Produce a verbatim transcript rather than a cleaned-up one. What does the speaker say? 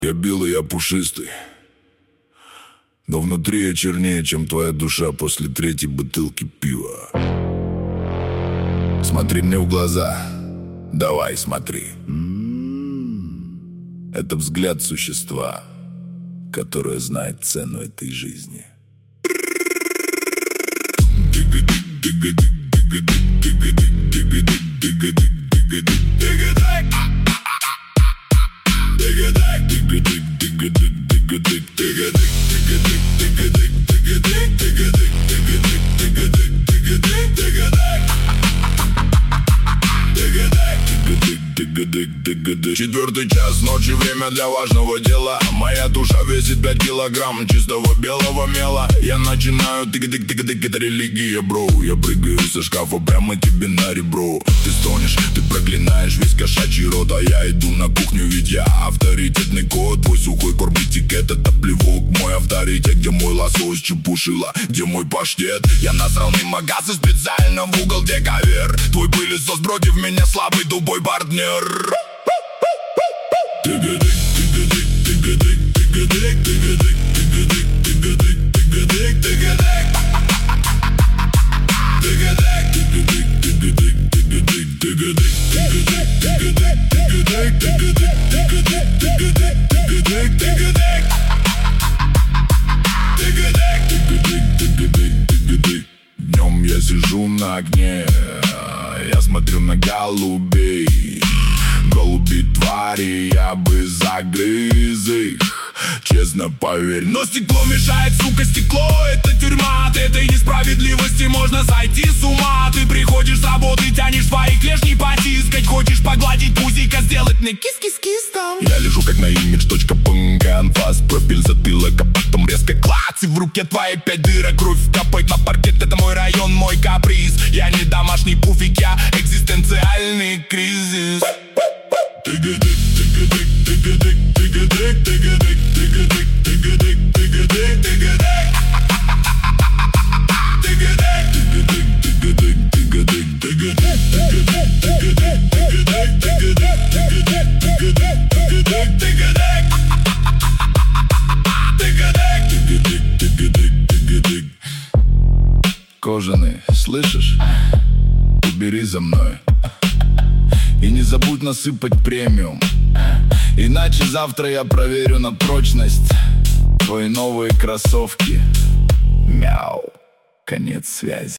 Я белый, я пушистый, но внутри я чернее, чем твоя душа после третьей бутылки пива. Смотри мне в глаза, давай смотри. Это взгляд существа, которое знает цену этой жизни. Четвертый час ночи, время для важного дела. Моя душа весит пять килограмм чистого белого мела. Я начинаю тык-тык-тык-тык, это религия, бро. Я прыгаю со шкафа прямо тебе на ребро. Ты стонешь, ты проклинаешь весь кошачий рот, а я иду на кухню, ведь я авторитетный кот. Твой сухой корм этикет, это плевок. Мой авторитет, где мой лосось чепушила, где мой паштет. Я насрал мимо магаза специально в угол, где ковер. Твой пылесос против меня слабый тупой партнер. Днем я сижу на окне, я смотрю на голубей. Голуби твари, я бы загрыз их, честно поверь. Но стекло мешает, сука, стекло. Это тюрьма, от этой несправедливости можно сойти с ума. Ты приходишь с работы, тянешь свои клешни потискать. Хочешь погладить пузика, сделать мне кис-кис-кис там. Я лежу как на имидж точка пунк, анфас, пропиль затылок, а потом резко клац. И в руке твои пять дырок, кровь капает на паркет. Это мой район, мой каприз. Я не домашний пуфик, я экзистенциальный кризис. Кожаный, слышишь? Убери за мной. И не забудь насыпать премиум, иначе завтра я проверю на прочность твои новые кроссовки. Мяу. Конец связи.